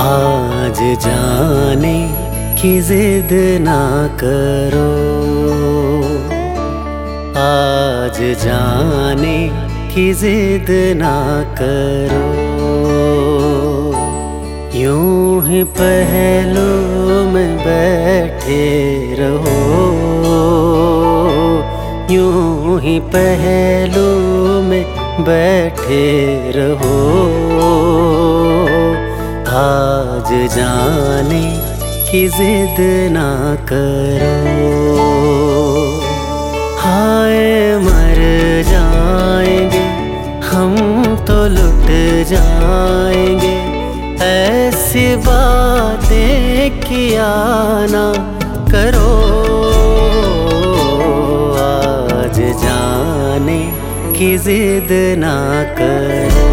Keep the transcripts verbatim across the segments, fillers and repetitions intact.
आज जाने की जिद ना करो, आज जाने की जिद ना करो। यूं ही पहलू में बैठे रहो, यूं ही पहलू में बैठे रहो। आज जाने की जिद ना करो। हाय मर जाएंगे हम तो लुट जाएंगे, ऐसी बातें किया ना करो। आज जाने की जिद ना करो,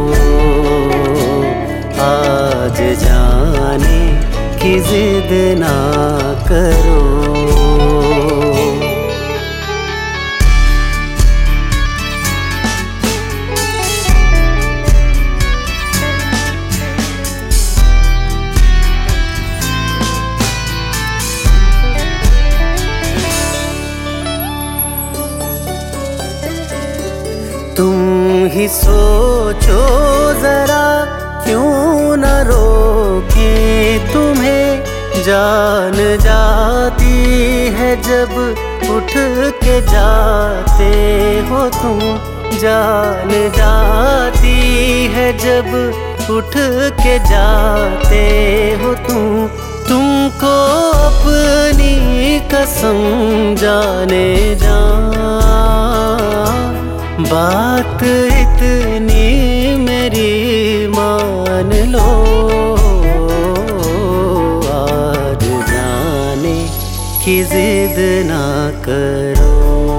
आज जाने की जिद ना करो। तुम ही सोचो जरा, क्यों न रोके तुम्हें। जान जाती है जब उठ के जाते हो तुम, जान जाती है जब उठ के जाते हो तुम। तुमको अपनी कसम जाने जा, बात इतनी मेरी मान लो। आज जाने की जिद ना करो,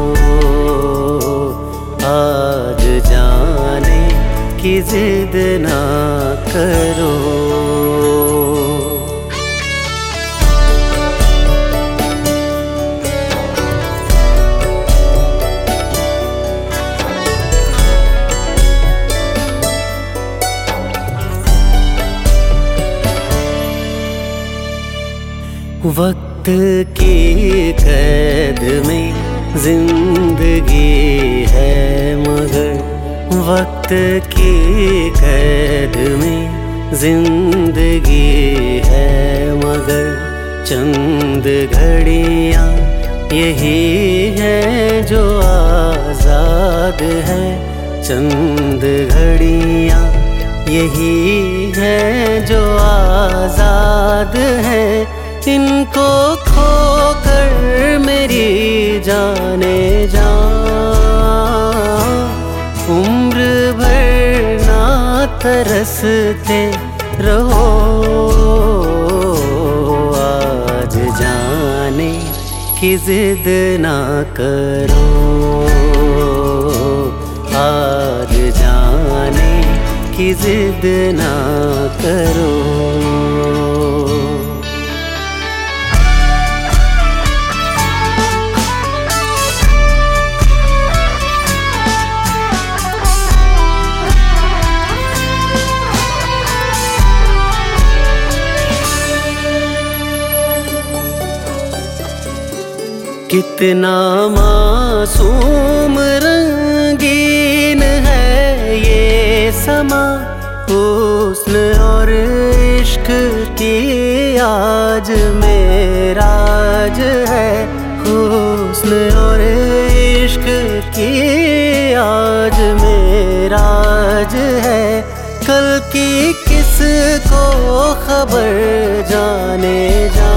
आज जाने की जिद ना करो। वक्त की कैद में जिंदगी है मगर, वक्त की कैद में जिंदगी है मगर। चंद घड़ियाँ यही है जो आज़ाद है, चंद घड़ियाँ यही है जो आज़ाद है। इनको खोकर मेरी जाने जा, उम्र भर ना तरसते रहो। आज जाने की जिद ना करो, आज जाने की जिद ना करो। कितना मासूम रंगीन है ये समा, हुस्न और इश्क की आज मेराज है। हुस्न और इश्क की आज मेराज है। कल की किसको खबर जाने जा,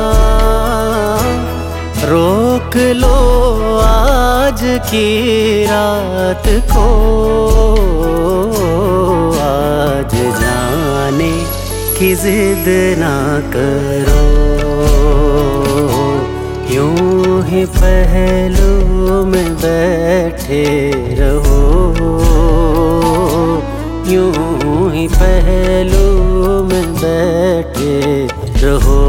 रोक लो आज की रात को। आज जाने की जिद ना करो, यूं ही पहलू में बैठे रहो, यूं ही पहलू में बैठे रहो।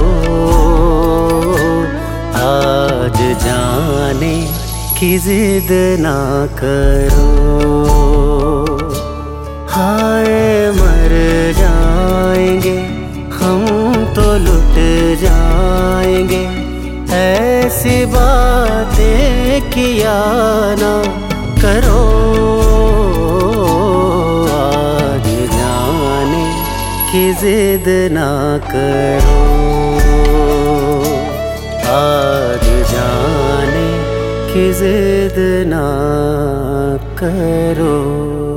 आज जाने की जिद ना करो। हाय मर जाएंगे लुट जाएंगे। ऐसी बातें किया ना करो, आज जाने की जिद ना करो, आज जाने की जिद ना करो।